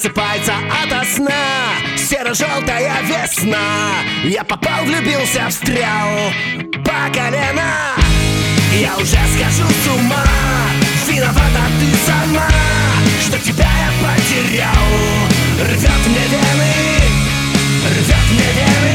Просыпается ото сна серо-желтая весна. Я попал, влюбился, встрял по колено. Я уже схожу с ума, виновата ты сама, что тебя я потерял. Рвет мне вены, рвет мне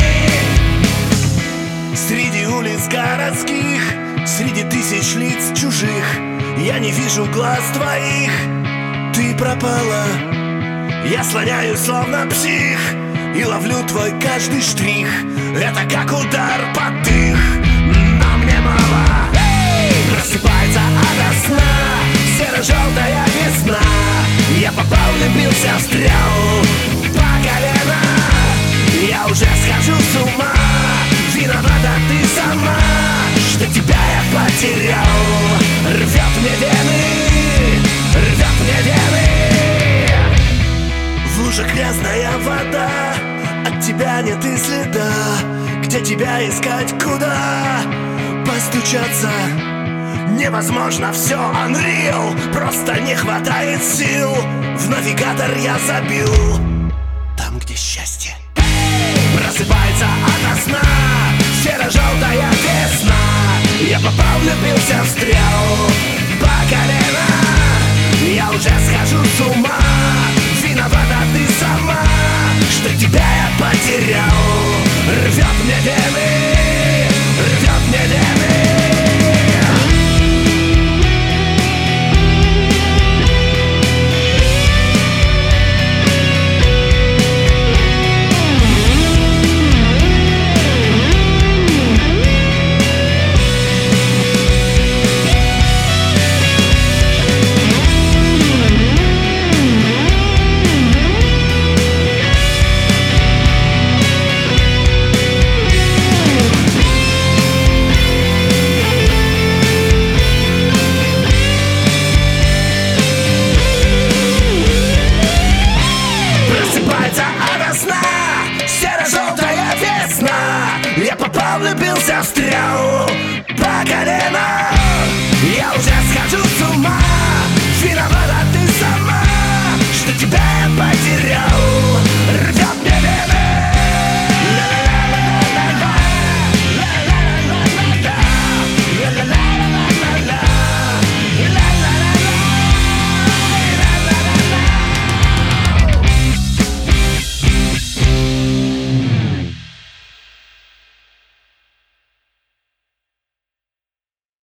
вены. Среди улиц городских, среди тысяч лиц чужих, я не вижу глаз твоих. Ты пропала, я слоняюсь словно псих и ловлю твой каждый штрих. Это как удар под дых, но мне мало. Просыпается ото сна серо-желтая весна. Я попал, влюбился, встрял по колено. Я уже схожу с ума, виновата ты сама, что тебя я потерял. Рвет мне вены, рвет мне вены. В луже грязная вода, от тебя нет и следа. Где тебя искать, куда постучаться? Невозможно, все unreal, просто не хватает сил. В навигатор я забил там, где счастье. Просыпается ото сна серо-желтая весна. Я попал, влюбился, встрял по колено. Я уже схожу с ума, виновата ты сама, что тебя я потерял. Рвет мне вены,